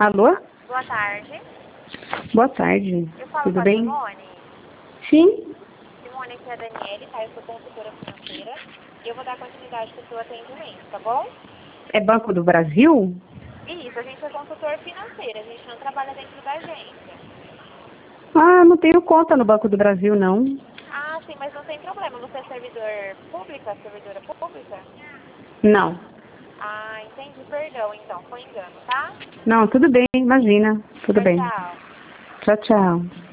Alô? Boa tarde. Boa tarde. Eu falo Tudo com a bem? Simone. Sim. Simone, aqui é a Daniele, tá? Eu sou consultora financeira e eu vou dar continuidade para o seu atendimento, tá bom? É Banco do Brasil? Isso, a gente é consultor financeiro, a gente não trabalha dentro da agência. Ah, não tenho conta no Banco do Brasil, não. Ah, sim, mas não tem problema. Você é servidor pública, servidora pública? Não. Ah, entendi. Perdão, então. Foi engano, tá? Não, tudo bem, imagina. Tudo Tchau, bem. tchau. Tchau, tchau.